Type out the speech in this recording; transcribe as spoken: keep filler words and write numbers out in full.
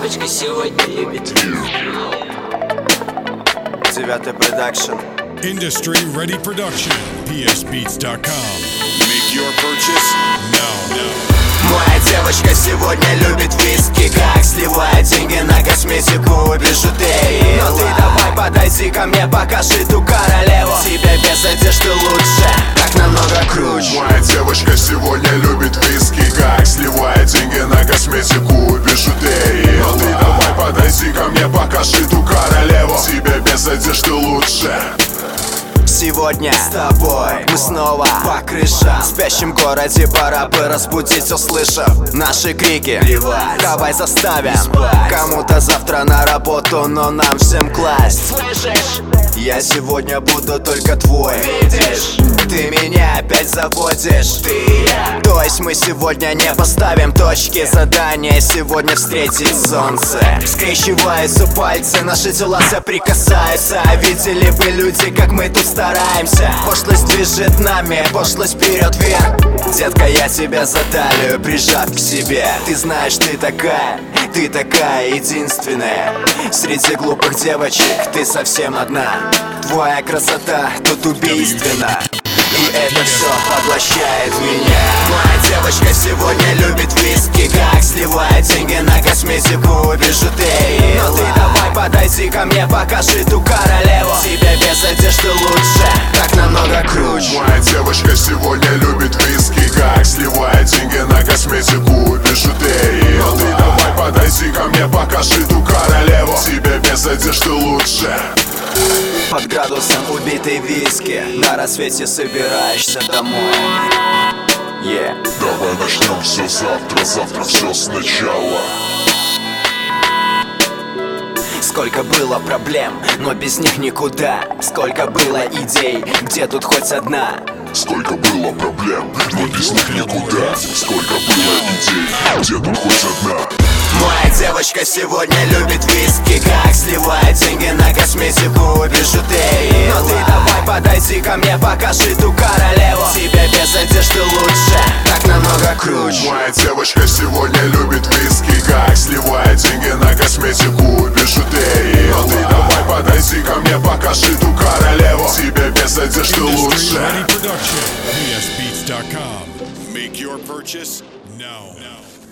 девочка сегодня любит. Девятый продакшн. Industry Ready Production. P S Beats dot com. Make your purchase No, no. Моя девочка сегодня любит виски, как сливает деньги на косметику и бижутерии. Но ты давай подойди ко мне, покажи ту королеву. Тебе без одежды лучше, так намного круче. Моя девочка сегодня любит виски, как сливает деньги на косметику и бижутерии. Но ты давай подойди ко мне, покажи ту королеву. Тебе без одежды лучше. Сегодня с тобой мы снова по крышам. В спящем городе пора бы разбудить, услышав наши крики. Давай заставим кому-то завтра на работу, но нам всем класть. Слышишь? Я сегодня буду только твой. Видишь? Ты меня опять заводишь. Ты и я. То есть мы сегодня не поставим точки. Задание сегодня встретить солнце. Скрещиваются пальцы, наши тела соприкасаются. Видели бы люди, как мы тут стараемся. Пошлость движет нами, пошлость вперед вверх. Детка, я тебя за талию прижав к себе. Ты знаешь, ты такая, ты такая единственная. Среди глупых девочек ты совсем одна. Твоя красота тут убийственна. И это все поглощает меня. Моя девочка сегодня любит виски, как сливает деньги на косметику и бижутерии. Но ты давай подойди ко мне, покажи ту королеву. Тебе без одежды лучше, так намного круче. Моя девочка сегодня любит виски, как сливает деньги на косметику и бижутерии. Но ты давай подойди ко мне, покажи ту королеву. Тебе без одежды лучше. Под градусом убитой виски, на рассвете собираешься домой. Yeah. Давай начнем все завтра, завтра все сначала. Сколько было проблем, но без них никуда. Сколько было идей, где тут хоть одна. Сколько было проблем, но без них никуда. Сколько было идей, где тут хоть одна. Моя девочка сегодня любит виски, как сливает деньги на косметику и бижутерии. Но ты давай подойди ко мне, покажи ту королеву. Тебе без одежды лучше, так намного круче. Моя девочка сегодня любит виски, как сливает деньги на косметику и бижутерии. Но ты давай подойди ко мне, покажи ту королеву. Тебе без одежды Industry лучше. Ready Production. P S Beats dot com. Make your purchase now. now.